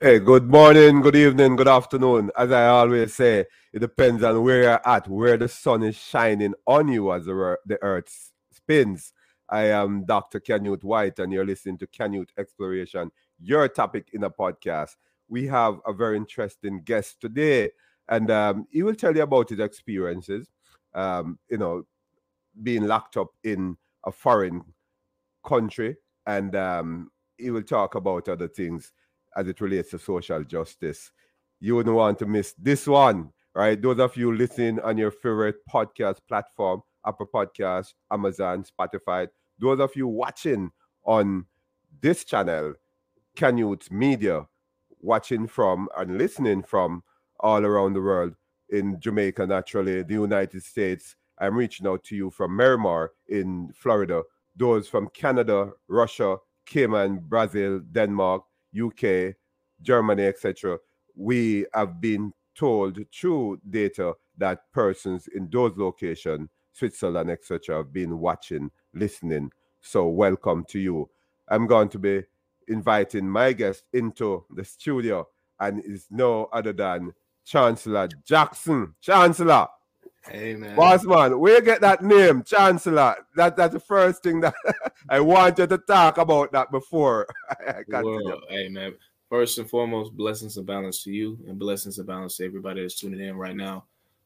Hey, good morning, good evening, good afternoon. As I always say, it depends on where you're at, where the sun is shining on you as the earth spins. I am Dr. Canute White, and you're listening to Canute Exploration, your topic in a podcast. We have a very interesting guest today, and he will tell you about his experiences, um, you know, being locked up in a foreign country, and he will talk about other things as it relates to social justice. You wouldn't want to miss this one, right? Those of you listening on your favorite podcast platform, Apple Podcasts, Amazon, Spotify, those of you watching on this channel, Canute Media, watching from and listening from all around the world in Jamaica, naturally, the United States. I'm reaching out to you from Miramar in Florida, those from Canada, Russia, Cayman, Brazil, Denmark, UK, Germany, etc. We have been told through data that persons in those locations, Switzerland, etc., have been watching, listening. So, welcome to you. I'm going to be inviting my guest into the studio, and is no other than Chancellor Jackson. Chancellor, Hey man. boss man, where you get that name, Chancellor? That's the first thing that I wanted to talk about that before I continue. Well, hey man. First and foremost, blessings and balance to you, and blessings and balance to everybody that's tuning in right now.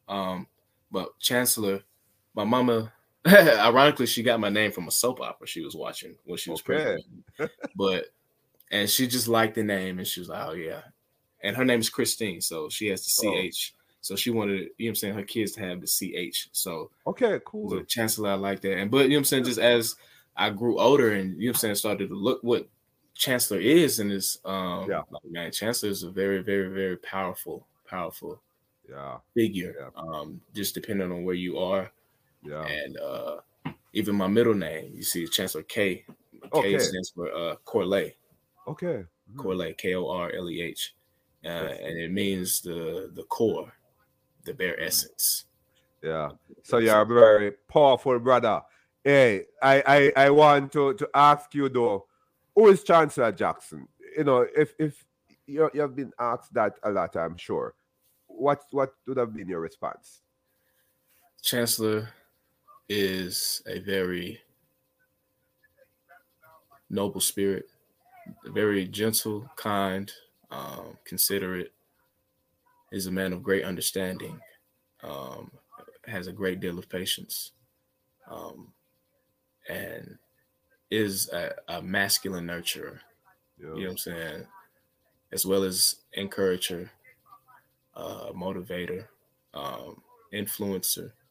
But Chancellor, my mama, ironically, she got my name from a soap opera she was watching when she was pregnant. And she just liked the name, and she was like, "Oh yeah." And her name is Christine, so she has the CH. So she wanted, her kids to have the CH. So okay, cool. The Chancellor, I like that. And but just as I grew older and started to look what Chancellor is, and is man, Chancellor is a very, very, very powerful figure. Just depending on where you are. Yeah. And even my middle name, you see Chancellor K. K stands for Corley. Okay. Corley, Korleh. And it means the core, the bare essence. Yeah. So you're a very powerful brother. Hey, I want to ask you though, who is Chancellor Jackson? If you have been asked that a lot, I'm sure. What would have been your response? Chancellor is a very noble spirit, very gentle, kind, considerate. Is a man of great understanding. Has a great deal of patience, and is a masculine nurturer. You know what I'm saying? As well as encourager, motivator, influencer,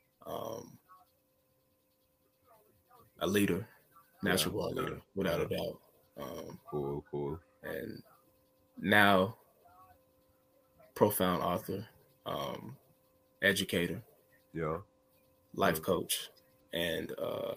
a leader, natural born leader, without a doubt. Cool. And now, profound author, educator, life coach, and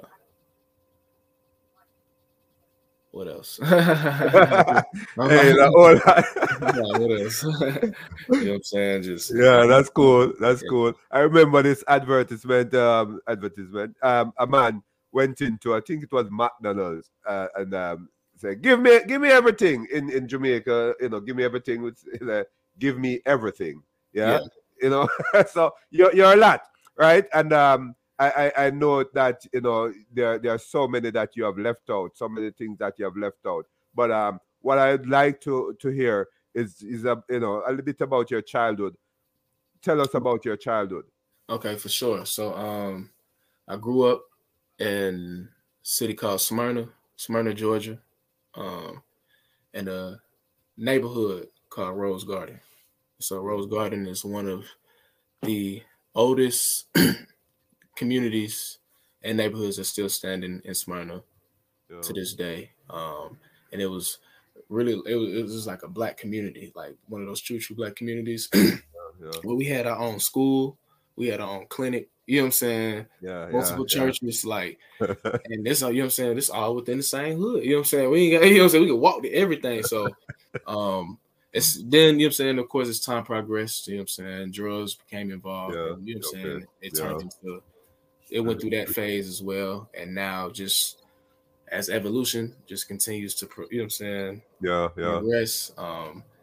what else? Hey, what else? You know what I'm saying? Just that's cool. That's cool. I remember this advertisement. A man went into, I think it was McDonald's, and said, "Give me everything in Jamaica. Give me everything. With give me everything." Yeah. So you're a lot, right? And I know that there are so many that you have left out, so many things that you have left out. But what I'd like to hear is a little bit about your childhood. Tell us about your childhood. Okay, for sure. So I grew up in a city called Smyrna, Georgia, in a neighborhood called Rose Garden. So Rose Garden is one of the oldest communities and neighborhoods that still standing in Smyrna to this day. And it was like a black community, like one of those true black communities. Where we had our own school, we had our own clinic, you know what I'm saying? Multiple churches, like, and this, you know what I'm saying, this all within the same hood, you know what I'm saying? We ain't got, we can walk to everything. So it's then, you know what I'm saying, of course, as time progressed, you know what I'm saying, drugs became involved, and, you know what I'm saying, it turned into, it went through that phase as well, and now just as evolution just continues to, you know what I'm saying, progress.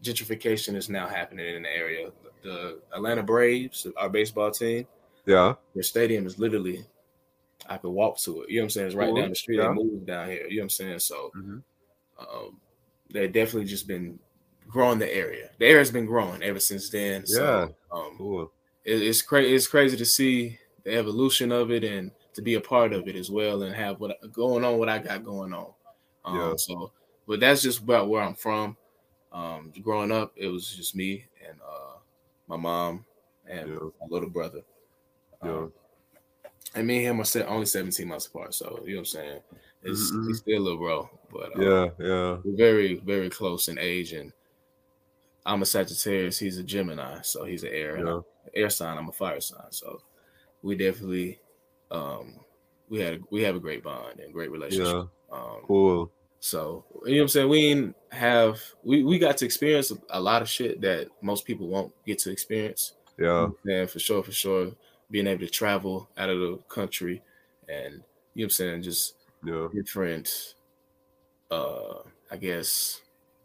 gentrification is now happening in the area. The Atlanta Braves, our baseball team, Yeah. their stadium is literally, I could walk to it. You know what I'm saying? It's right Cool. down the street. Yeah. They moved down here. You know what I'm saying? So Mm-hmm. they've definitely just been growing the area. The area's been growing ever since then. Yeah. So Cool. it's crazy. It's crazy to see the evolution of it and to be a part of it as well and have what I got going on. Yeah. So, but that's just about where I'm from. Growing up, it was just me and my mom and Yeah. my little brother. Yeah. And me and him are only 17 months apart. So, you know what I'm saying? He's still a little bro. But Yeah. we're very, very close in age. And I'm a Sagittarius. He's a Gemini. So he's an air. And I'm an air sign. I'm a fire sign. So we definitely we have a great bond and great relationship. Yeah. Cool. So, you know what I'm saying? We got to experience a lot of shit that most people won't get to experience. Yeah. And for sure, being able to travel out of the country and, you know what I'm saying, just different, I guess,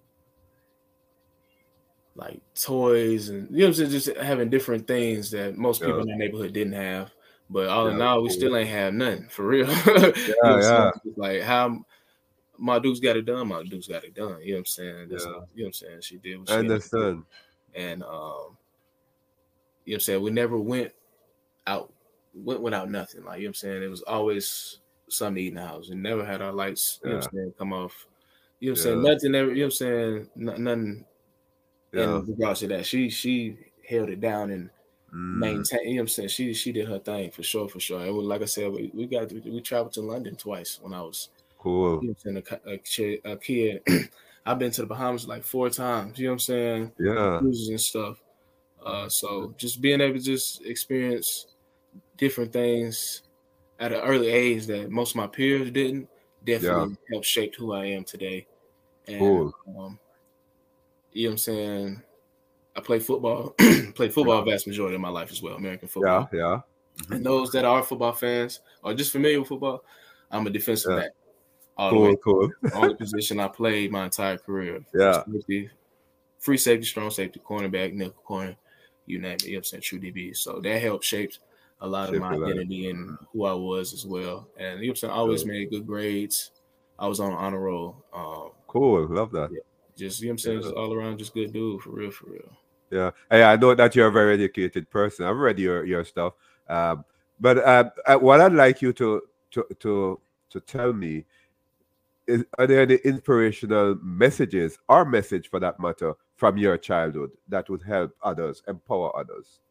like toys and, you know what I'm saying, just having different things that most people in the neighborhood didn't have. But all in all, we still ain't have nothing, for real. You know what I'm saying? Like how my dude's got it done. My dude's got it done. You know what I'm saying? You know what I'm saying? She did what she understand. And you know what I'm saying? We never went without nothing. Like, you know what I'm saying? It was always something to eat in the house. We never had our lights, you know what I'm saying, come off. You know what I'm saying? Nothing ever, you know what I'm saying? Nothing in regards to that. She held it down and maintained, you know what I'm saying? She did her thing for sure. And like I said, we traveled to London twice when I was cool. You know what I'm saying? A kid. I've been to the Bahamas like 4 times. You know what I'm saying? Yeah. Cruises and stuff. So just being able to just experience different things at an early age that most of my peers didn't definitely helped shape who I am today. And cool. You know what I'm saying? I play football. A vast majority of my life as well. American football. Yeah. And those that are football fans or just familiar with football, I'm a defensive back. Cool. Only position I played my entire career. Yeah. Free safety, strong safety, cornerback, nickel corner, you name it. You know what I'm saying? True DB. So that helped shape a lot of my identity and who I was as well. And you know what I'm saying? I always made good grades. I was on an honor roll. Cool. Love that. Yeah. Just, you know what I'm saying? Just all around, just good dude, for real. Yeah. I know that you're a very educated person. I've read your stuff. But what I'd like you to tell me is, are there any inspirational messages or message for that matter from your childhood that would help others, empower others?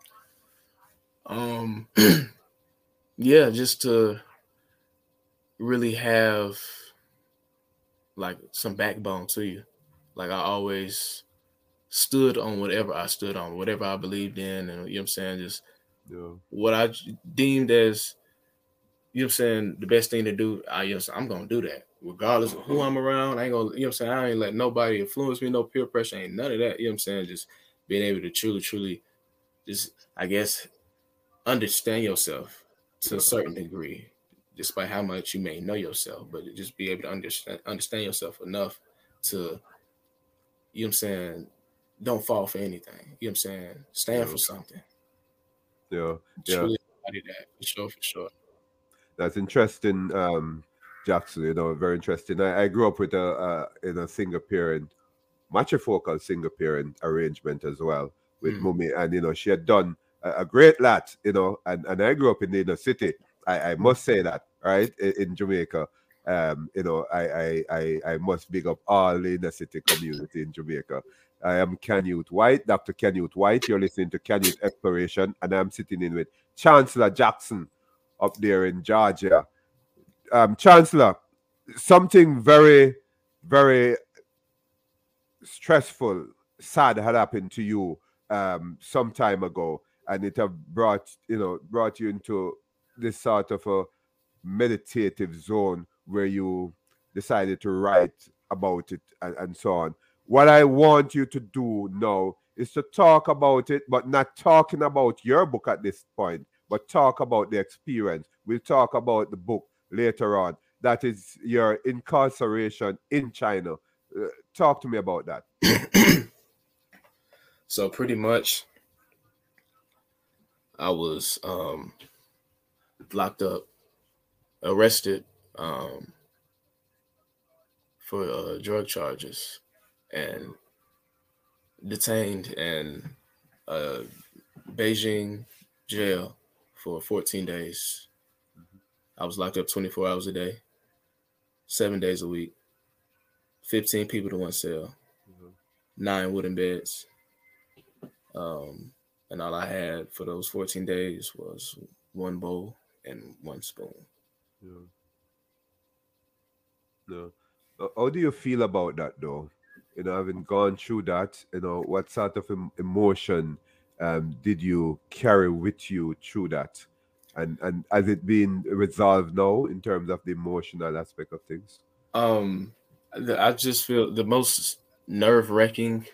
Yeah, just to really have like some backbone to you. Like I always stood on whatever I stood on, whatever I believed in, and you know what I'm saying, just what I deemed as, you know what I'm saying, the best thing to do. I'm gonna do that. Regardless of who I'm around, I ain't gonna, you know what I'm saying, I ain't let nobody influence me, no peer pressure, ain't none of that. You know what I'm saying? Just being able to truly just, I guess, understand yourself to a certain degree, despite how much you may know yourself, but just be able to understand yourself enough to, you know what I'm saying, don't fall for anything. You know what I'm saying? Stand for something. Yeah. Truly embody that, for sure. That's interesting, Jackson. You know, very interesting. I grew up with in a single parent, matrifocal single parent arrangement as well with Mummy, and you know, she had done a great lot. You know, and I grew up in the inner city. I must say that, right, in Jamaica. You know, I must big up all the inner city community in Jamaica. I am Canute White, Dr. Canute White. You're listening to Canute Exploration, and I'm sitting in with Chancellor Jackson up there in Georgia. Chancellor, something very, very stressful, sad had happened to you some time ago, and it have brought you into this sort of a meditative zone where you decided to write about it and so on. What I want you to do now is to talk about it, but not talking about your book at this point, but talk about the experience. We'll talk about the book later on. That is your incarceration in China. Talk to me about that. So pretty much, I was locked up, arrested for drug charges, and detained in Beijing jail for 14 days. I was locked up 24 hours a day, 7 days a week, 15 people to one cell, 9 wooden beds. And all I had for those 14 days was one bowl and one spoon. Yeah. No. How do you feel about that, though? Having gone through that, what sort of emotion did you carry with you through that? And has it been resolved now in terms of the emotional aspect of things? I just feel the most nerve-wracking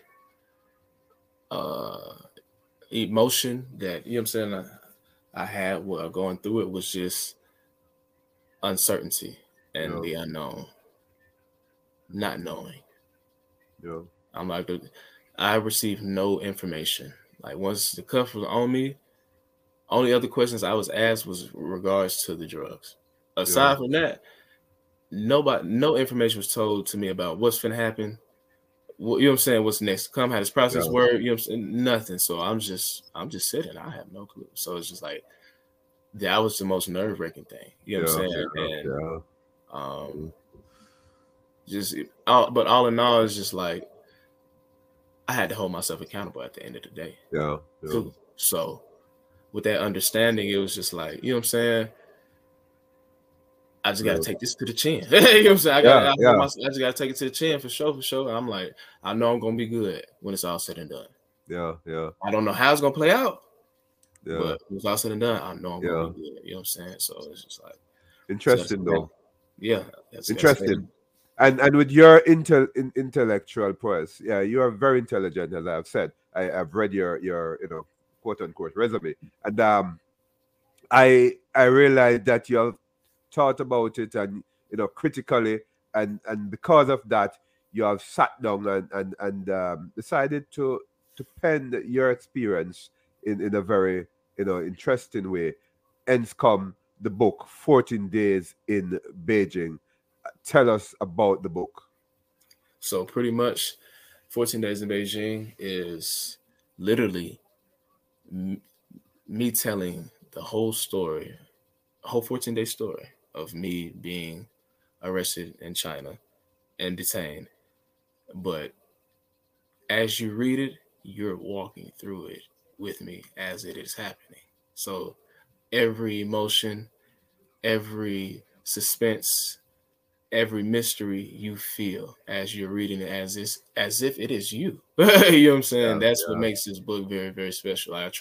emotion that, you know what I'm saying, I had while going through it was just uncertainty and Yeah. the unknown, not knowing. Yeah. I'm like, I received no information. Like once the cuff was on me, only other questions I was asked was regards to the drugs. Aside from that, no information was told to me about what's finna happen. You know what I'm saying? What's next to come? How this process work? You know what I'm saying? Nothing. So I'm just sitting. I have no clue. So it's just like that was the most nerve-wracking thing. You know what I'm saying? And but all in all, it's just like I had to hold myself accountable at the end of the day. Yeah. Too. So with that understanding, it was just like, you know what I'm saying? I just got to take this to the chin. You know what I'm saying? I just got to take it to the chin for sure. And I'm like, I know I'm going to be good when it's all said and done. Yeah. I don't know how it's going to play out. Yeah. But when it's all said and done, I know I'm going to be good. You know what I'm saying? So it's just like. Interesting, though. Yeah. Interesting. And with your intellectual prowess, you are very intelligent, as I've said. I've read your quote unquote resume, and I realized that you have thought about it and critically, and because of that, you have sat down and decided to pen your experience in a very interesting way. Hence come the book 14 Days in Beijing. Tell us about the book. So pretty much 14 Days in Beijing is literally me telling the whole story, a whole 14-day story of me being arrested in China and detained. But as you read it, you're walking through it with me as it is happening. So every emotion, every suspense, every mystery you feel as you're reading it as if it is you. You know what I'm saying? That's what makes this book very, very special. I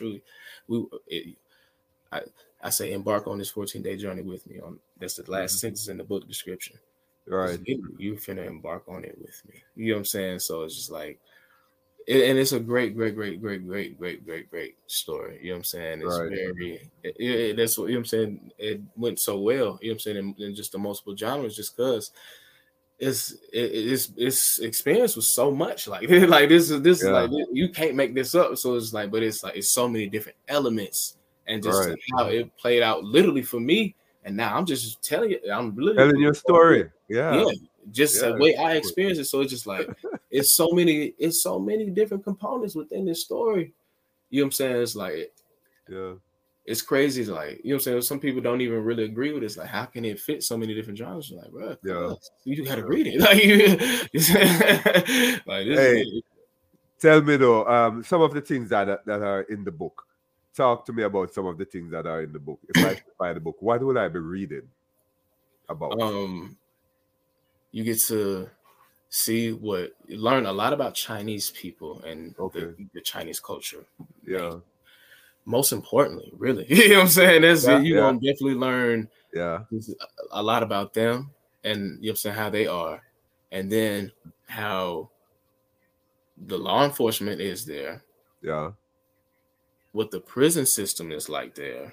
say embark on this 14-day journey with me. That's the last sentence in the book description. Right. You finna embark on it with me. You know what I'm saying? So it's just like, and it's a great story. You know what I'm saying? It's very, that's what, you know what I'm saying? It went so well, you know what I'm saying, in just the multiple genres, just because its experience was so much like this is like, you can't make this up. So it's like, but it's like, it's so many different elements and just how it played out literally for me. And now I'm just telling you, I'm literally telling your story. Just the way I experienced it. So it's just like, it's so many different components within this story. You know what I'm saying? It's like, it's crazy. It's like, you know what I'm saying? Some people don't even really agree with it. It's like, how can it fit so many different genres? Like, bro, you got to read it. Like, tell me though, some of the things that are in the book. Talk to me about some of the things that are in the book. If I buy the book, what will I be reading about? You get to learn a lot about Chinese people and the Chinese culture. Most importantly, really, you know what I'm saying? You're gonna definitely learn a lot about them, and you know what I'm saying, how they are, and then how the law enforcement is there. What the prison system is like there.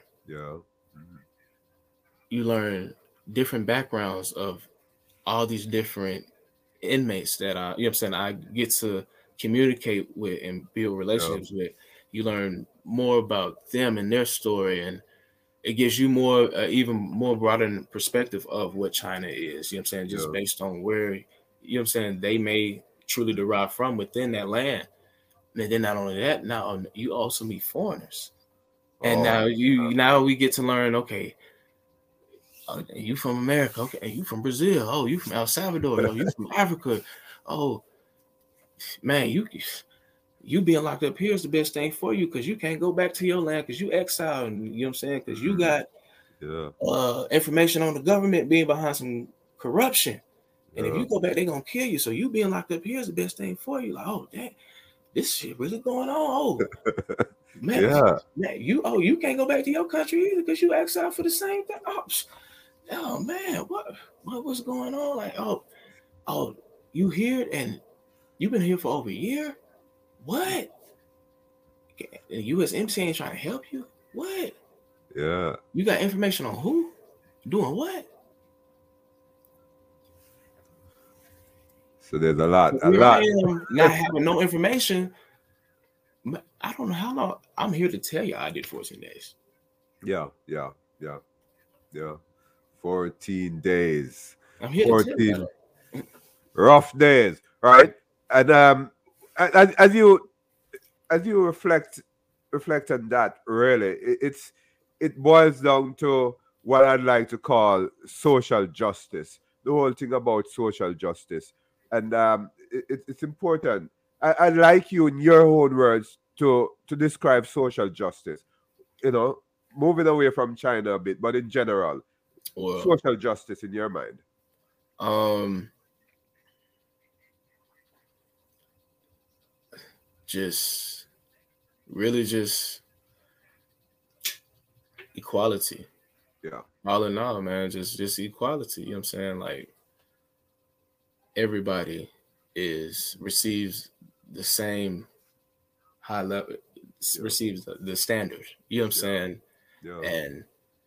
You learn different backgrounds of all these different inmates that you know what I'm saying, I get to communicate with and build relationships with, you learn more about them and their story, and it gives you more, even more broader perspective of what China is. You know what I'm saying? Just based on where, you know what I'm saying, they may truly derive from within that land. And then not only that, now you also meet foreigners, and now we get to learn. Okay, you from America? Okay, you from Brazil? Oh, you from El Salvador? Oh, you from Africa? Oh, man, you being locked up here is the best thing for you, because you can't go back to your land because you exiled. You know what I'm saying? Because you got information on the government being behind some corruption. And if you go back, they're going to kill you. So you being locked up here is the best thing for you. Like, oh, dang, this shit really going on. Oh, man, you can't go back to your country either because you exiled for the same thing. Oh man, what was going on? Like, oh, you here and you've been here for over a year? What? The USMC ain't trying to help you? What? Yeah. You got information on who? Doing what? So there's a lot. I am not having no information. I don't know how long. I'm here to tell you I did 14 days. Yeah. 14 days. I'm here 14 to tell you. Rough days, right? And as you reflect on that, really, it boils down to what I'd like to call social justice. The whole thing about social justice, and it's important. I'd like you, in your own words, to describe social justice. You know, moving away from China a bit, but in general, social justice in your mind. Just equality. Yeah. All in all, man, just equality. You know what I'm saying? Like, everybody receives the same high level, receives the standard. You know what I'm saying? Yeah. And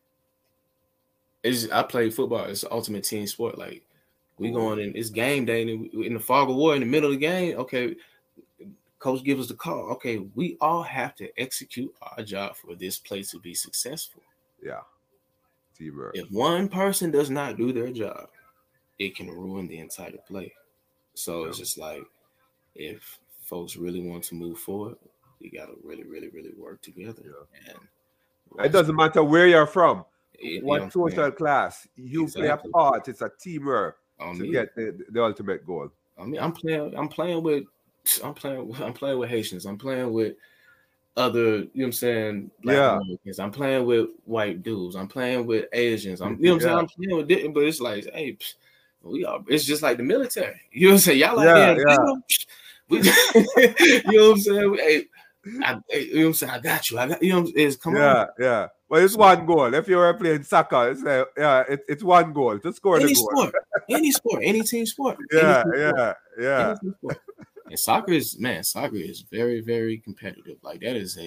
I play football. It's the ultimate team sport. Like, we going in, it's game day, and in the fog of war, in the middle of the game, okay, coach gives us the call. Okay, we all have to execute our job for this play to be successful. Yeah. Teamwork. If one person does not do their job, it can ruin the entire play. So it's just like, if folks really want to move forward, you got to really, really, really work together. Yeah. And it doesn't matter where you're from, what social class, you play a part. It's a teamwork to get the ultimate goal. I mean, I'm playing with Haitians. I'm playing with other, you know what I'm saying, Black Americans. I'm playing with white dudes. I'm playing with Asians. You know what I'm saying? I'm playing with different, but it's like, hey, it's just like the military. You know what I'm saying? Y'all like you know what I'm saying? Hey, you know what I'm saying? I got you. You know, come on. Yeah. Well, it's one goal. If you were playing soccer, it's one goal. Just score the goal. Any sport, any team sport. Yeah. And soccer is very, very competitive. Like, that is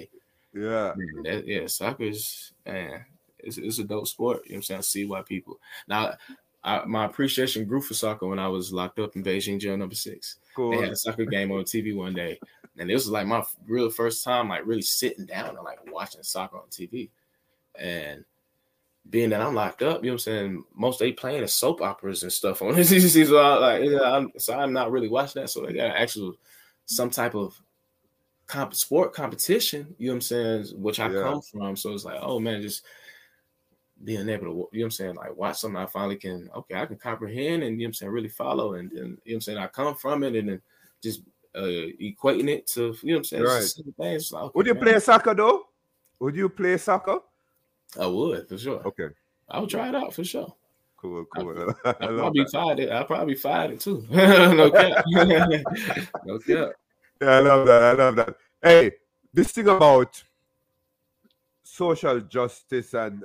soccer is, man, it's a dope sport. You know what I'm saying? I see why people now. My appreciation grew for soccer when I was locked up in Beijing jail number 6. Cool. They had a soccer game on TV one day, and this was like my real first time, like, really sitting down and like watching soccer on TV. And being that I'm locked up, you know what I'm saying, most they playing is soap operas and stuff on this. So I'm not really watching that. So they got actual some type of sport competition, you know what I'm saying, which I come from. So it's like, oh man, just being able to, you know what I'm saying, like, watch something I finally can, I can comprehend, and, you know what I'm saying, really follow, and then, you know what I'm saying, I come from it, and then just equating it to, you know what I'm saying, things. Like, would you play soccer though? Would you play soccer? I would, for sure. Okay. I would try it out for sure. Cool. I'll probably find it too. No cap. No cap. Yeah, I love that. Hey, this thing about social justice and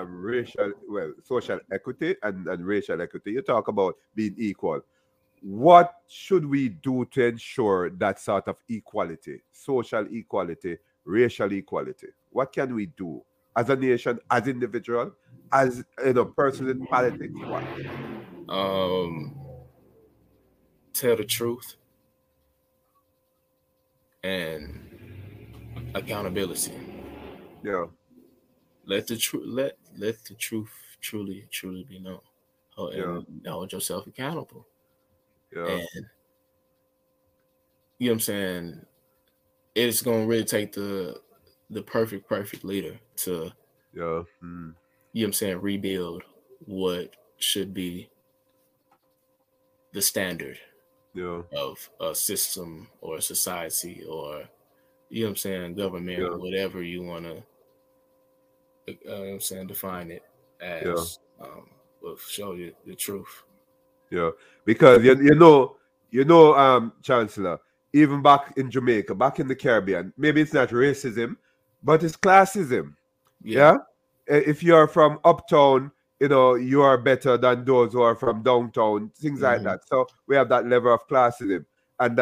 social equity and racial equity. You talk about being equal. What should we do to ensure that sort of equality, social equality, racial equality? What can we do as a nation, as individual, as person in politics? What? Tell the truth. and accountability. Yeah. Let the truth truly be known. Yeah. And hold yourself accountable. Yeah. And you know what I'm saying, it's gonna really take the perfect leader to, Yeah. you know what I'm saying, rebuild what should be the standard Yeah. of a system or a society, or you know what I'm saying, government, Yeah. whatever you wanna you know what I'm saying, define it Yeah. as, will show you the truth. Yeah. Because Chancellor, even back in Jamaica, back in the Caribbean, maybe it's not racism, but it's classism. Yeah. Yeah. If you're from uptown, you are better than those who are from downtown, things like Mm-hmm. that. So we have that level of classism. And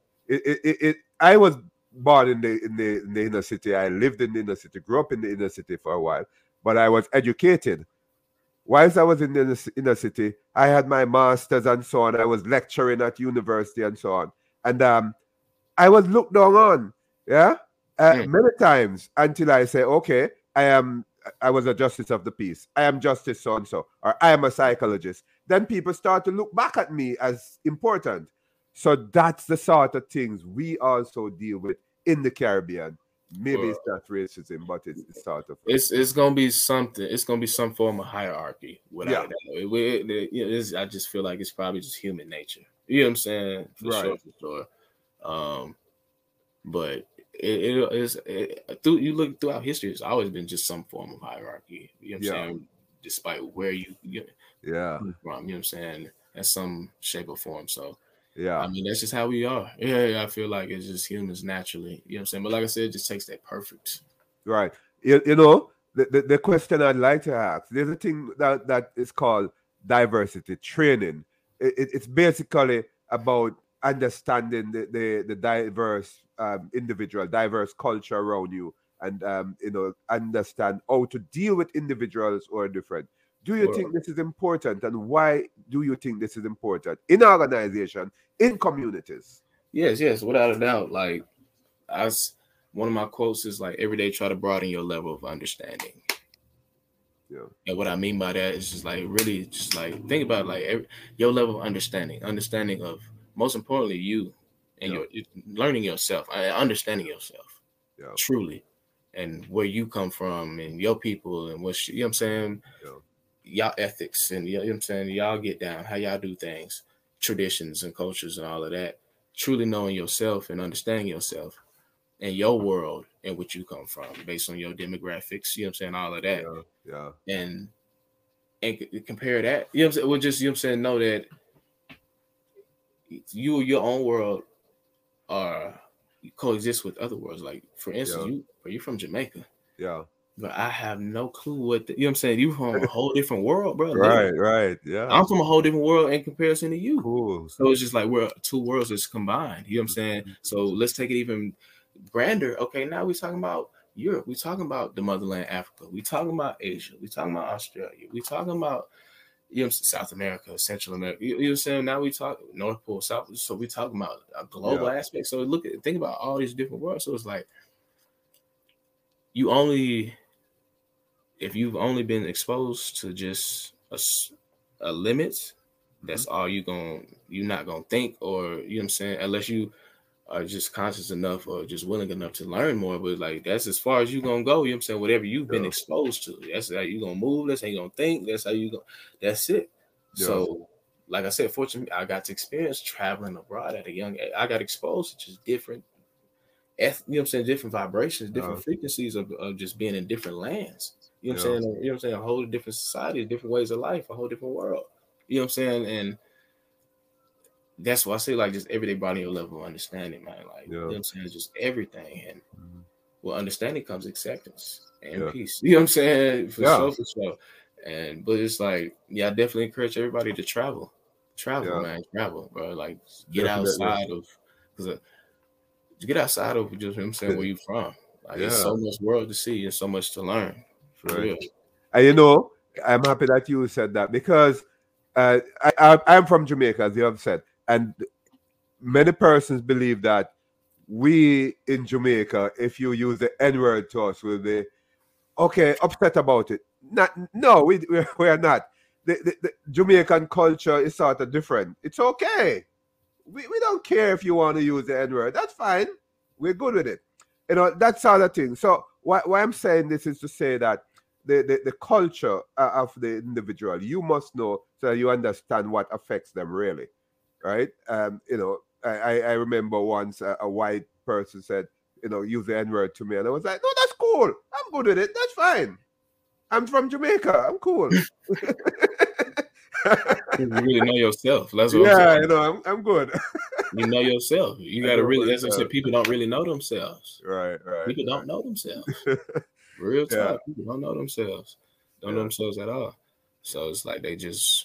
I was born in the inner city. I lived in the inner city, grew up in the inner city for a while, but I was educated. Whilst I was in the inner city, I had my masters and so on. I was lecturing at university and so on. And I was looked down on, yeah, Mm. many times until I say, okay, I was a justice of the peace. I am justice so and so, or I am a psychologist. Then people start to look back at me as important. So that's the sort of things we also deal with in the Caribbean. Maybe Well, it's not racism, but it's the sort of it's gonna be something. It's gonna be some form of hierarchy, without yeah, a doubt. You know, I just feel like it's probably just human nature. You know what I'm saying? For right, sure. Um, but it is through, you look throughout history, it's always been just some form of hierarchy. You know what I'm yeah, saying? Despite where you yeah, come from, you know what I'm saying? In some shape or form. So yeah. I mean, that's just how we are. Yeah, I feel like it's just humans naturally. You know what I'm saying? But like I said, it just takes that perfect. Right. The question I'd like to ask, there's a thing that is called diversity training. It's basically about understanding the diverse individual, diverse culture around you, and understand how to deal with individuals who are different. Do you Well, think this is important, and why do you think this is important in organization, in communities? yes, without a doubt. Like I was, one of my quotes is like, every day try to broaden your level of understanding. Yeah, And what I mean by that is just like, really just like think about like your level of understanding of, most importantly, you and yeah, your learning yourself, understanding yourself yeah, truly, and where you come from and your people and what you know what I'm saying, yeah, y'all ethics, and you know what I'm saying, y'all get down, how y'all do things, traditions and cultures and all of that. Truly knowing yourself and understanding yourself and your world and what you come from based on your demographics, you know what I'm saying, all of that. yeah, yeah, And compare that, you know what I'm saying, well, just, you know what I'm saying, know that your own world are coexist with other worlds. Like for instance, yeah, you from Jamaica, yeah. but I have no clue what you know what I'm saying. You from a whole different world, bro. Right, Literally, right, yeah. I'm from a whole different world in comparison to you. Cool. So it's just like we're two worlds that's combined. You know what I'm saying? Mhm. So let's take it even grander. Okay, now we're talking about Europe. We're talking about the motherland, Africa. We're talking about Asia. We're talking about Australia. We're talking about, you know, South America, Central America. You know what I'm saying? Now we talk North Pole, South. So we talking about a global Yeah, aspect. So think about all these different worlds. So it's like you only, if you've only been exposed to just a limit, mhm, that's all you're not gonna think, or you know what I'm saying, unless you are just conscious enough or just willing enough to learn more. But like that's as far as you're gonna go, you know what I'm saying? Whatever you've been yeah, exposed to, that's how you gonna move, that's how you gonna think, that's how you go, that's it. yeah, So like I said, fortunately I got to experience traveling abroad at a young age. I got exposed to just different you know what I'm saying, different vibrations, yeah, different frequencies of just being in different lands. You know what yeah, I'm saying? You know what I'm saying? A whole different society, different ways of life, a whole different world. You know what I'm saying? And that's why I say like just everyday body your level of understanding, man. Like, you know yeah, what I'm saying? Just everything. And mhm, with understanding comes acceptance and yeah, peace. You know what I'm saying? For yeah, sure, for sure. And but it's like, yeah, I definitely encourage everybody to travel. Travel, yeah, man, travel, bro. Like get definitely. outside of, because get outside of just, you know what I'm saying, where you from. Like it's Yeah, so much world to see and so much to learn. For right. real. And I'm happy that you said that because I'm from Jamaica, as you have said, and many persons believe that we in Jamaica, if you use the N-word to us, we'll be okay, upset about it. No, we are not. The Jamaican culture is sort of different. It's okay. We don't care if you want to use the N-word. That's fine. We're good with it. You know, that sort of thing. So why I'm saying this is to say that the culture of the individual, you must know so that you understand what affects them really, right? You know, I remember once a white person said, you know, use the N-word to me. And I was like, no, that's cool. I'm good with it. That's fine. I'm from Jamaica. I'm cool. You really know yourself. That's what Yeah, I'm saying. you know, I'm good. You know yourself. You got to really, as I said, people don't really know themselves. Right. People don't know themselves. Real talk. Yeah. People don't know themselves. Don't know themselves at all. So it's like they just,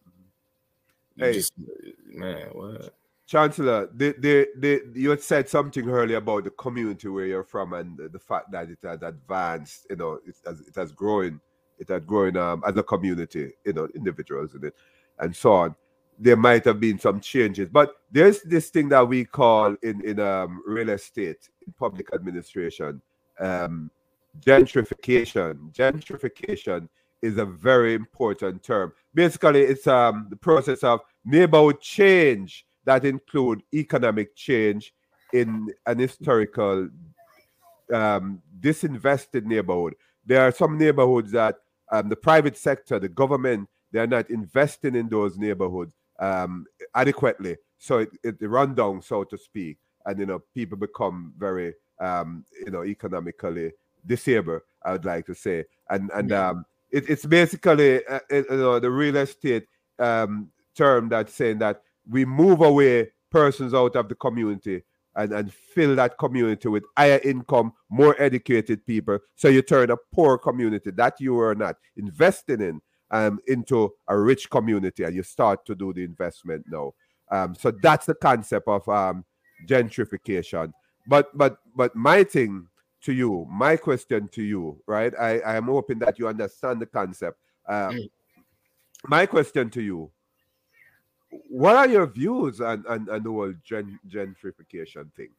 man, what? Chancellor, you had said something earlier about the community where you're from and the fact that it has advanced, you know, it has grown as a community, you know, individuals in it, and so on. There might have been some changes, but there's this thing that we call in real estate, in public administration, gentrification. Gentrification is a very important term. Basically, it's the process of neighborhood change that include economic change in an historical disinvested neighborhood. There are some neighborhoods that the private sector, the government, they're not investing in those neighborhoods adequately. So it run down, so to speak. And, you know, people become very, you know, economically disabled, I would like to say. And it's basically, you know, the real estate term that's saying that we move away persons out of the community and fill that community with higher income, more educated people. So you turn a poor community that you were not investing in into a rich community, and you start to do the investment now. So that's the concept of gentrification. But my thing to you, my question to you, right? I am hoping that you understand the concept. My question to you: what are your views on the whole gentrification thing?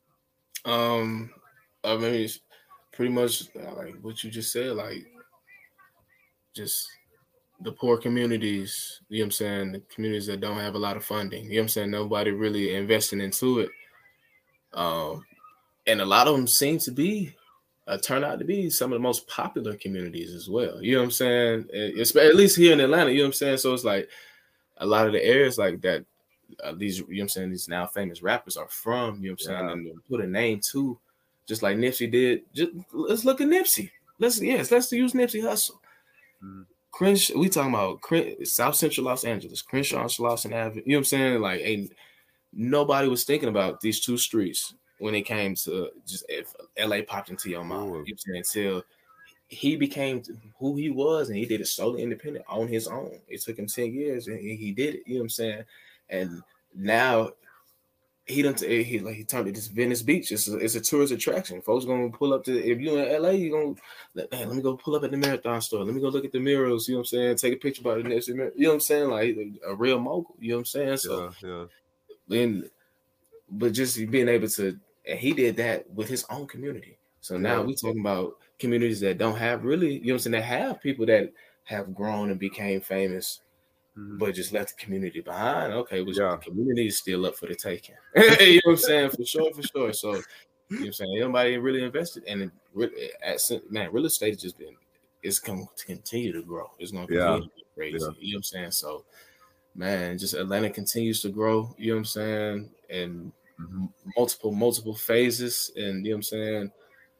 I mean, it's pretty much like what you just said, like just the poor communities, you know what I'm saying? The communities that don't have a lot of funding, you know what I'm saying? Nobody really investing into it. And a lot of them seem to be turn out to be some of the most popular communities as well. You know what I'm saying? It's, at least here in Atlanta, you know what I'm saying? So it's like a lot of the areas like that, these, you know what I'm saying, these now famous rappers are from, you know what I'm saying, and put a name to, just like Nipsey did. Just let's look at Nipsey. Let's use Nipsey Hussle. Crenshaw, we talking about South Central Los Angeles, Crenshaw, Slauson Avenue. You know what I'm saying? Like, nobody was thinking about these two streets when it came to just if LA popped into your mind. You know what I'm saying? Until he became who he was, and he did it solely independent on his own. It took him 10 years, and he did it. You know what I'm saying? And now he turned it to Venice Beach. It's a tourist attraction. Folks gonna pull up to, if you in LA, you gonna let me go pull up at the Marathon store. Let me go look at the murals. You know what I'm saying? Take a picture about the next. You know what I'm saying? Like a real mogul. You know what I'm saying? So then, but just being able to, and he did that with his own community. So now we talking about communities that don't have really, you know what I'm saying, that have people that have grown and became famous, but just left the community behind. Okay, the community is still up for the taking. You know what I'm saying? For sure. So, you know what I'm saying? Nobody really invested. And real estate has just been, it's going to continue to grow. It's going to continue to be crazy. You know what I'm saying? So, man, just Atlanta continues to grow, you know what I'm saying? And multiple phases, and you know what I'm saying?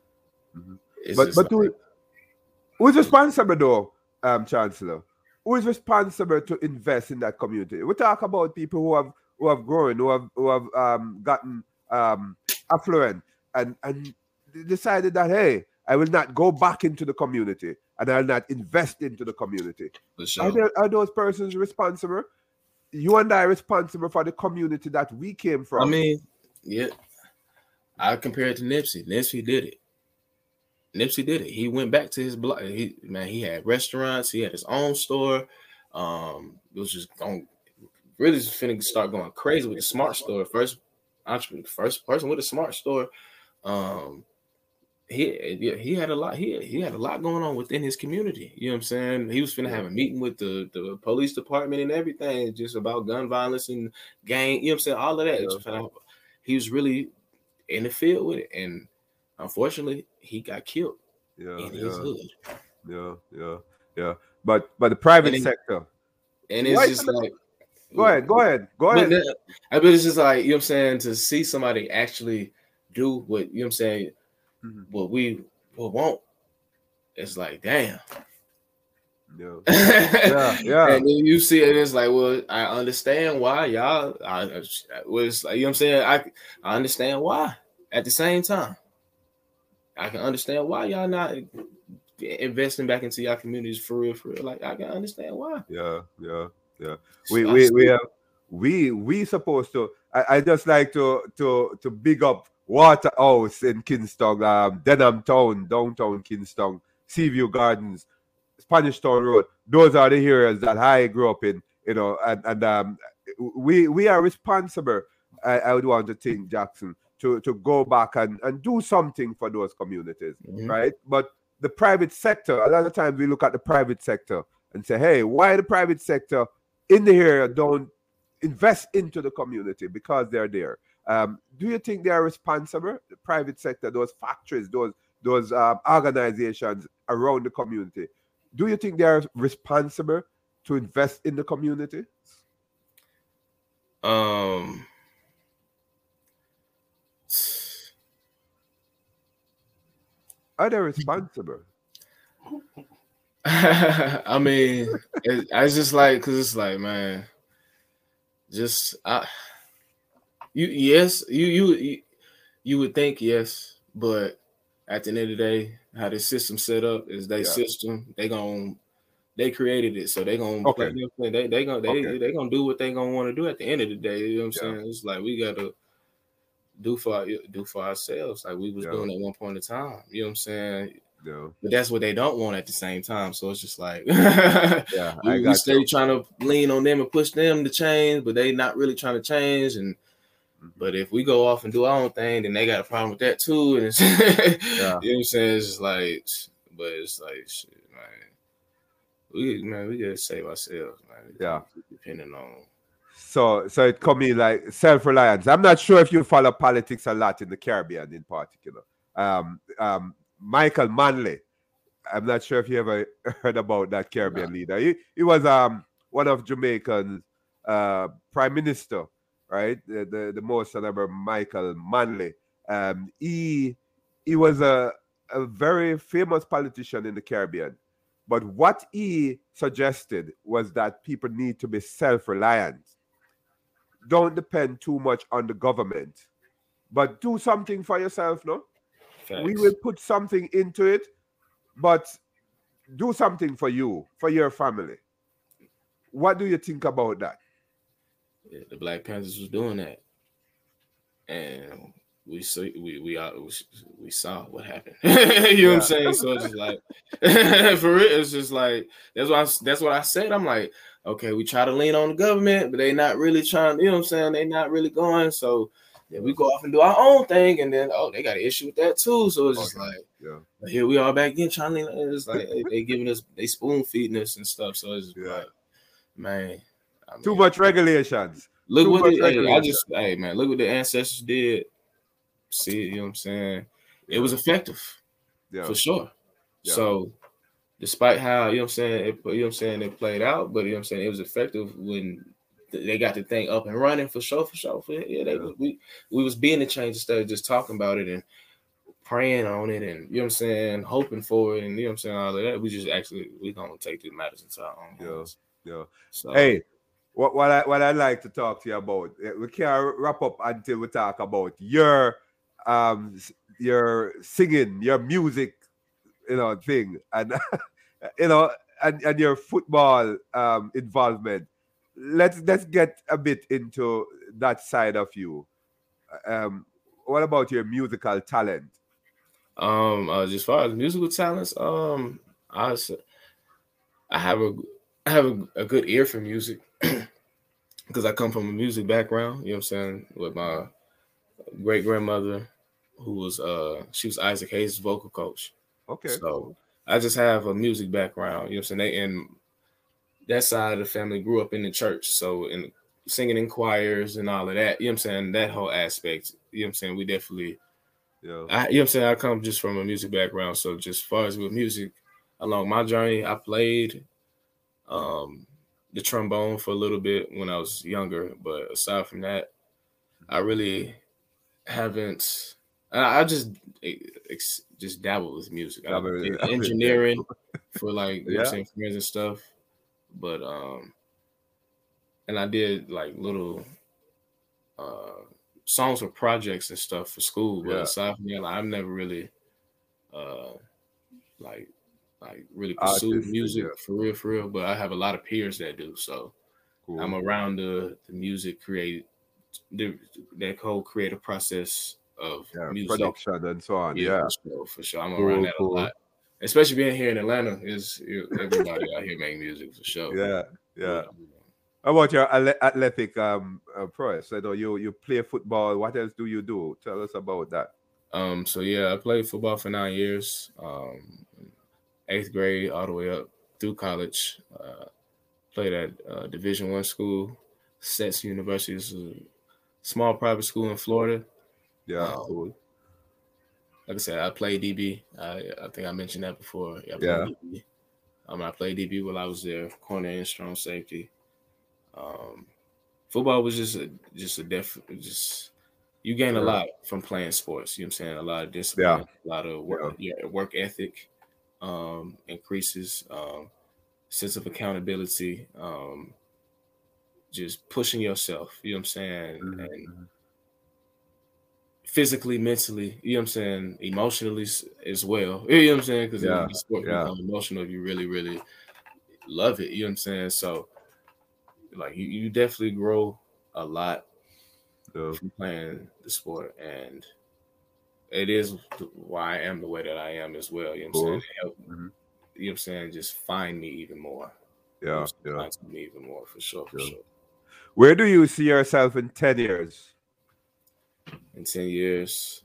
Who's responsible though, Chancellor? Who is responsible to invest in that community? We talk about people who have grown, who have gotten affluent, and decided that, hey, I will not go back into the community and I'll not invest into the community. For sure. Are those persons responsible? You and I are responsible for the community that we came from. I mean, yeah. I compare it to Nipsey. Nipsey did it. He went back to his block. He had restaurants. He had his own store. It was just going, really just finna start going crazy with the Smart Store. First, entrepreneur, first person with a smart store. He had a lot. He had a lot going on within his community. You know what I'm saying? He was finna have a meeting with the police department and everything, just about gun violence and gang. You know what I'm saying? All of that. He was really in the field with it, and unfortunately, he got killed in his hood. Yeah. But the private sector, and it's just like, go ahead. But it's just like, you know what I'm saying, to see somebody actually do what, you know what I'm saying, what we want, it's like, damn. Yeah. And then you see it, it's like, well, I understand why y'all. Was like, you know what I'm saying, I understand why. At the same time, I can understand why y'all not investing back into y'all communities for real. Like, I can understand why. Yeah. We supposed to. I just like to big up Waterhouse in Kingston, Denham Town, downtown Kingston, Seaview Gardens, Spanish Town Road. Those are the areas that I grew up in, you know, and we are responsible. I would want to think, Jackson, to go back and do something for those communities, right? But the private sector, a lot of times we look at the private sector and say, hey, why the private sector in the area don't invest into the community because they're there? Do you think they are responsible, the private sector, those factories, those organizations around the community? Do you think they are responsible to invest in the community? Are they responsible? I mean, I just like, because it's like, man, you would think yes, but at the end of the day, how this system set up is their system. They created it, so they gonna play. You know, they gonna do what they gonna want to do at the end of the day. You know what I'm saying? It's like, we gotta do for ourselves, like we was doing at one point in time. You know what I'm saying? Yeah. But that's what they don't want at the same time. So it's just like, we stay trying to lean on them and push them to change, but they not really trying to change. And but if we go off and do our own thing, then they got a problem with that too. And it's, you know what I'm saying? It's just like, but it's like, shit, man. We gotta save ourselves, man. Depending on. So it could be like self-reliance. I'm not sure if you follow politics a lot in the Caribbean in particular. Michael Manley, I'm not sure if you ever heard about that Caribbean leader. He was one of Jamaican's prime minister, right? The most honorable Michael Manley. He was a very famous politician in the Caribbean. But what he suggested was that people need to be self-reliant. Don't depend too much on the government, but do something for yourself, no? Facts. We will put something into it, but do something for you, for your family. What do you think about that? Yeah, the Black Panthers was doing that, and we saw what happened. You know what I'm saying? So it's just like, for real, it's just like, that's what I said. I'm like, okay, we try to lean on the government, but they not really trying. You know what I'm saying? They not really going. So we go off and do our own thing, and then they got an issue with that too. So it's just like, here we are back again trying to lean. It's like they giving us, they spoon feeding us and stuff. So it's just like, man, too much regulations. Look what man, look what the ancestors did. See, you know what I'm saying? It was effective, for sure. Yeah. So, despite how, you know what I'm saying, it played out, but you know what I'm saying, it was effective when they got the thing up and running, for sure. We was being the change instead of just talking about it and praying on it, and you know what I'm saying, hoping for it, and you know what I'm saying, all of that. We gonna take these matters into our own hands. Yeah. So, hey, what I'd like to talk to you about, we can't wrap up until we talk about your singing, your music, thing, and and your football involvement. Let's get a bit into that side of you. What about your musical talent? As far as musical talents, I have a good ear for music because I come from a music background. You know what I'm saying, with my great grandmother who was she was Isaac Hayes' vocal coach. Okay, So cool. I just have a music background. You know what I'm saying? And that side of the family grew up in the church. So in singing in choirs and all of that, you know what I'm saying? That whole aspect, you know what I'm saying? We definitely Yeah, you know what I'm saying? I come just from a music background. So just as far as with music, along my journey, I played um the trombone for a little bit when I was younger. But aside from that, I really haven't. I just dabble with music. I that did was very engineering cool. for like you know what I'm Yeah, saying friends and stuff, but and I did like little uh songs for projects and stuff for school. But yeah. aside from that, like, I've never really uh like really pursued Artistic, music yeah. for real. But I have a lot of peers that do. So I'm Cool. around the music the that whole creative process of Yeah, music. production and so on. Yeah, Yeah, for sure. I'm around cool, that a cool. lot, especially being here in Atlanta. Everybody out here making music for sure. Yeah, yeah. But How about your athletic prowess? I know you play football. What else do you do? Tell us about that. so yeah, I played football for 9 years, eighth grade all the way up through college. Played at Division I school, Stetson University. Is a small private school in Florida. Yeah, Um, cool. like I said, I played DB. I think I mentioned that before. Yeah, I played Yeah, DB. I played DB while I was there, corner and strong safety. Um, Football was just a just you gain a yeah, lot from playing sports. You know what I'm saying? A lot of yeah, discipline, a lot of work, yeah. yeah, work ethic increases, sense of accountability, just pushing yourself. You know what I'm saying? Mhm, And mhm. physically, mentally, you know what I'm saying, emotionally as well. You know what I'm saying? Because Yeah, the sport can yeah, become emotional if you really, really love it. You know what I'm saying? So like you definitely grow a lot yeah. from playing the sport, and it is why I am the way that I am as well. You know what I'm saying? Cool. It helped, Hmm. you know what I'm saying, just find me even more. You know Yeah, what I'm saying? yeah, Find me even more for sure, for yeah. sure. Where do you see yourself in 10 years? In 10 years,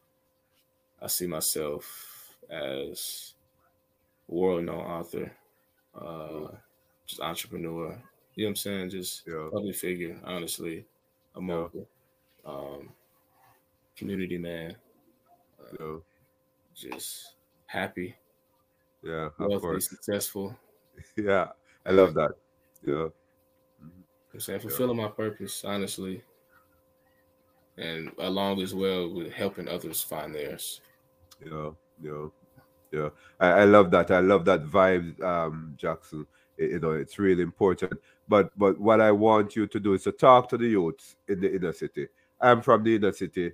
I see myself as a world known author, uh, Cool. just entrepreneur. You know what I'm saying? Just Yeah, public figure, honestly, a yeah, mogul, um, community man, yeah, just happy, yeah. Of wealthy, course. successful. Yeah, I You know love that. Yeah, mhm, what I'm saying? yeah, Fulfilling my purpose, honestly, and along as well with helping others find theirs. yeah, yeah. Yeah, I love that. I love that vibe, Jackson. It's really important. But what I want you to do is to talk to the youths in the inner city. I'm from the inner city.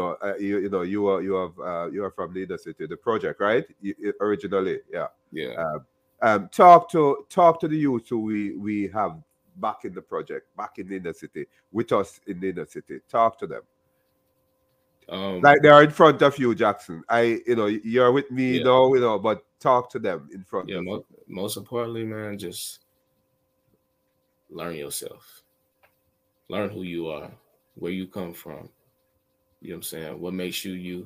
You are from the inner city. The project, right? Originally, yeah. Yeah. Talk to the youth who we have back in the project, back in the inner city, with us in the inner city. Talk to them Um, like they are in front of you, Jackson. You're with me yeah. now, but talk to them in front Yeah. of you. Most importantly, man, just learn yourself. Learn who you are, where you come from. You know what I'm saying? What makes you you.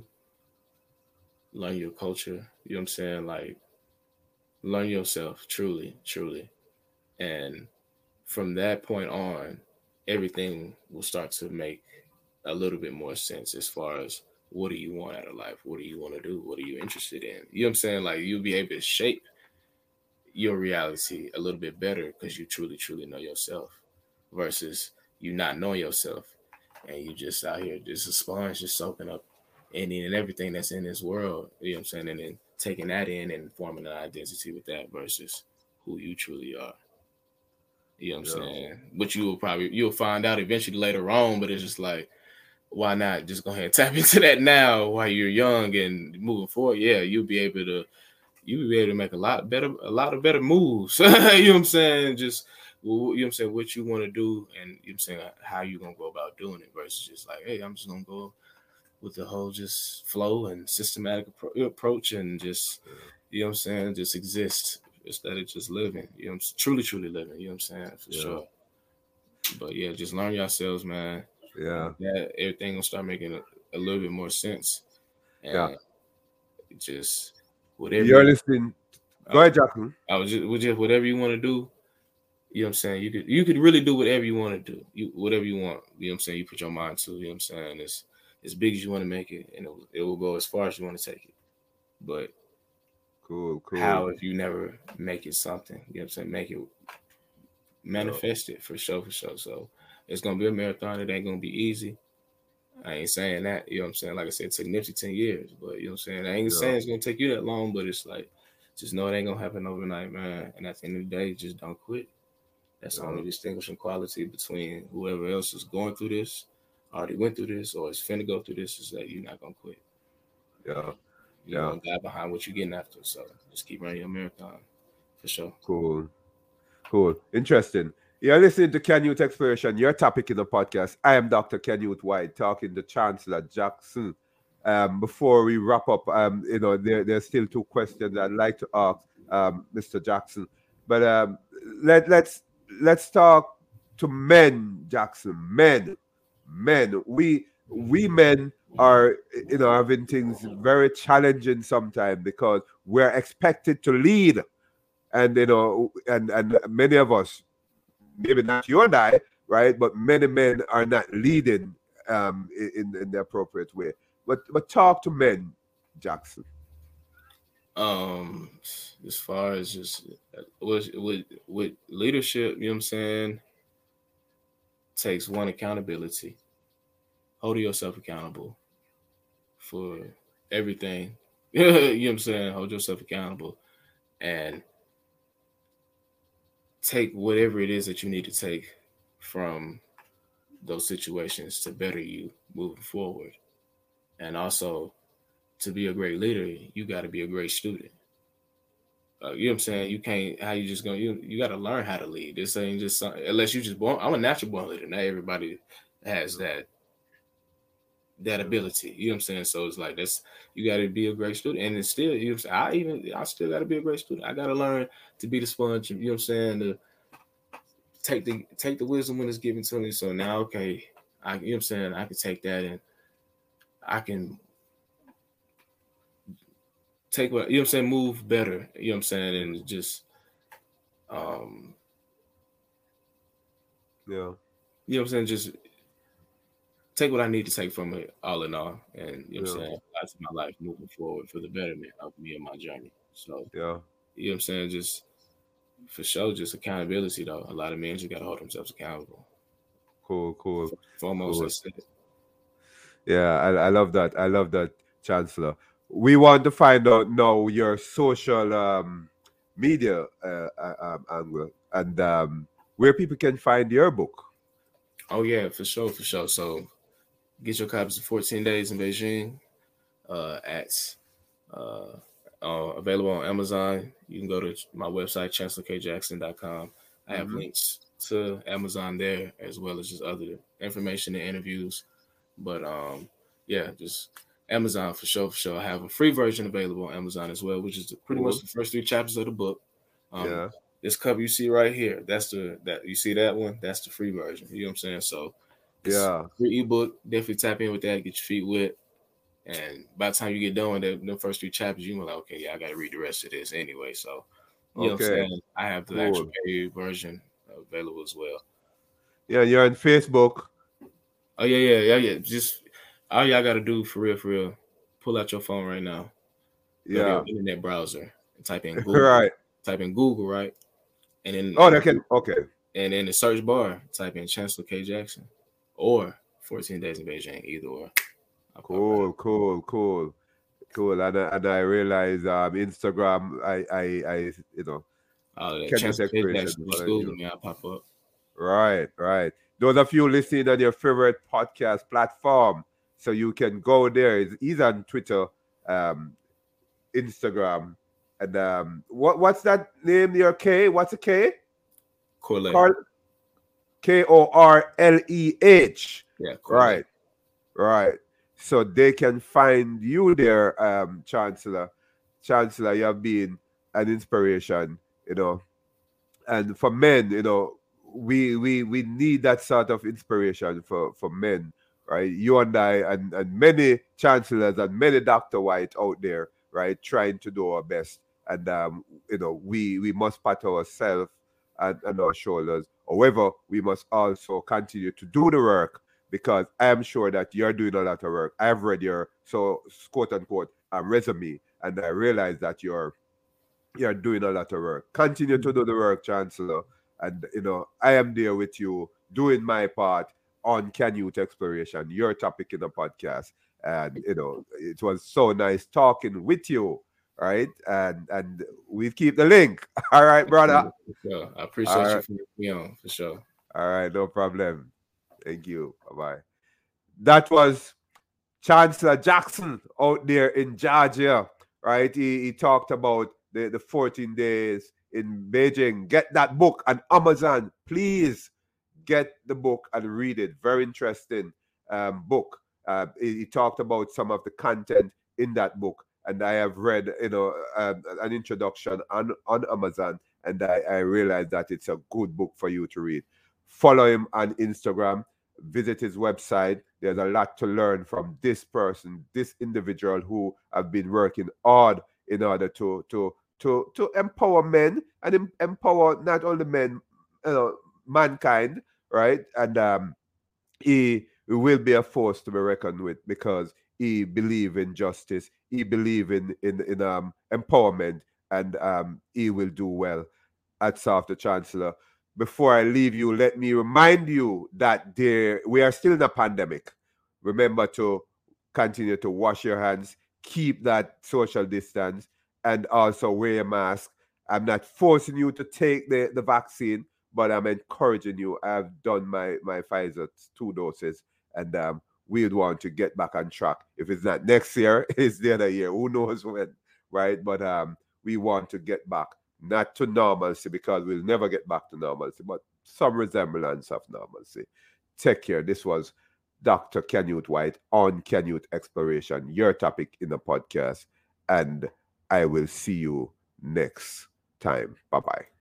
Learn your culture. You know what I'm saying? Like, learn yourself truly, truly. And from that point on, everything will start to make a little bit more sense as far as what do you want out of life? What do you want to do? What are you interested in? You know what I'm saying? Like, you'll be able to shape your reality a little bit better because you truly, truly know yourself versus you not knowing yourself and you just out here just a sponge, just soaking up any and everything that's in this world. You know what I'm saying? And then taking that in and forming an identity with that versus who you truly are. You know what I'm Yeah, saying? But you'll find out eventually later on, but it's just like, why not just go ahead and tap into that now while you're young and moving forward? Yeah, you'll be able to make a lot of better moves. You know what I'm saying? Just you know what I'm saying, what you want to do and you know what I'm saying how you gonna go about doing it versus just like, hey, I'm just gonna go with the whole just flow and systematic approach and just you know what I'm saying, just exist instead of just living. You know what I'm truly, truly living, you know what I'm saying? For yeah, sure. But yeah, just learn yourselves, man. yeah, And that everything will start making a little bit more sense. Yeah. And just whatever You're listening. Go ahead, Jackson. I was just whatever you want to do. You know what I'm saying? You could really do whatever you want to do. Whatever you want. You know what I'm saying? You put your mind to. You know what I'm saying? It's as big as you want to make it, and it will go as far as you want to take it. But cool. How if you never make it something? You know what I'm saying? Make it manifest it for sure. So it's gonna be a marathon. It ain't gonna be easy. I ain't saying that. You know what I'm saying? Like I said, it took Nipsey 10 years, but you know what I'm saying? I ain't saying it's gonna take you that long, but it's like just know it ain't gonna happen overnight, man. And at the end of the day, just don't quit. That's the only distinguishing quality between whoever else is going through this, already went through this, or is finna go through this, is that you're not gonna quit. You're gonna die behind what you're getting after. So just keep running your marathon for sure. Cool. Interesting. You're listening to Canute Exploration, your topic in the podcast. I am Dr. Canute White, talking to Chancellor Jackson. Before we wrap up, there's still 2 questions I'd like to ask Mr. Jackson. But let's talk to men, Jackson. Men. We men are having things very challenging sometimes because we're expected to lead, and and many of us, maybe not you and I, right, but many men are not leading in the appropriate way. But talk to men, Jackson. As far as just with leadership, you know what I'm saying, takes one, accountability. Holding yourself accountable for everything. You know what I'm saying? Hold yourself accountable and take whatever it is that you need to take from those situations to better you moving forward. And also, to be a great leader, you got to be a great student. You know what I'm saying? You can't, how you just going, you got to learn how to lead. This ain't just something, unless you just born, I'm a natural born leader. Not everybody has that ability. You know what I'm saying? So it's like, you got to be a great student. And it's still, you know what I'm saying? I still got to be a great student. I got to learn to be the sponge, you know what I'm saying? To take the wisdom when it's given to me. So now, okay, you know what I'm saying? I can take that and I can take what, you know what I'm saying, move better, you know what I'm saying, and just you know what I'm saying, just take what I need to take from it all in all, and you know what I'm saying, apply to my life moving forward for the betterment of me and my journey. So you know what I'm saying, just for sure, just accountability though. A lot of men just gotta hold themselves accountable. Cool. Foremost, that's it. Yeah, I love that. I love that, Chancellor. We want to find out now your social media angle and where people can find your book. Oh yeah, for sure. So get your copies of 14 Days in Beijing available on Amazon. You can go to my website, chancellorkjackson.com. I have links to Amazon there, as well as just other information and interviews. But yeah, just Amazon for sure. I have a free version available on Amazon as well, which is pretty much the first 3 chapters of the book. This cover you see right here, that you see that one, that's the free version. You know what I'm saying? So free ebook, definitely tap in with that, get your feet wet. And by the time you get done with the first 3 chapters, you're like, okay, yeah, I got to read the rest of this anyway. So, you know what I'm saying? I have the actual paid version available as well. Yeah, you're on Facebook. Oh, yeah. Just all y'all got to do for real, pull out your phone right now. Go to your internet browser and type in Google. Right. Type in Google, right? And then And in the search bar, type in Chancellor K. Jackson or 14 Days in Beijing, either or. Cool. And I realize Instagram, I Chancellor K. Jackson, just Google me, I'll pop up. Right. Those of you listening on your favorite podcast platform, so you can go there. He's on Twitter, Instagram, and what's that name? Your K? What's a K? Korleh. Korleh. Yeah. Korleh. Right. So they can find you there, Chancellor. Chancellor, you have been an inspiration, and for men, we need that sort of inspiration for men right? You and I and many chancellors and many Dr. White out there, right, trying to do our best. And we must pat ourselves and our shoulders. However, we must also continue to do the work, because I am sure that you're doing a lot of work. I've read your quote unquote resume, and I realize that you're doing a lot of work. Continue to do the work, Chancellor. And I am there with you doing my part on Canute Exploration, your topic in the podcast. And it was so nice talking with you, right? And we keep the link. All right, brother. Yeah, I appreciate you for being on, for sure. All right, no problem. Thank you. Bye-bye. That was Chancellor Jackson out there in Georgia, right? He talked about the 14 days in Beijing. Get that book on Amazon. Please get the book and read it. Very interesting book. He talked about some of the content in that book. And I have read, an introduction on Amazon, and I realized that it's a good book for you to read. Follow him on Instagram. Visit his website. There's a lot to learn from this person, this individual who have been working hard in order to empower men and empower not only men, mankind, right? And he will be a force to be reckoned with, because he believe in justice, he believe in empowerment, and he will do well. Hats off the Chancellor. Before I leave you, let me remind you that we are still in a pandemic. Remember to continue to wash your hands, keep that social distance, and also wear a mask. I'm not forcing you to take the vaccine, but I'm encouraging you. I've done my Pfizer 2 doses, and we'd want to get back on track. If it's not next year, it's the other year. Who knows when, right? But we want to get back, not to normalcy, because we'll never get back to normalcy, but some resemblance of normalcy. Take care. This was Dr. Canute White on Canute Exploration, your topic in the podcast. And I will see you next time. Bye-bye.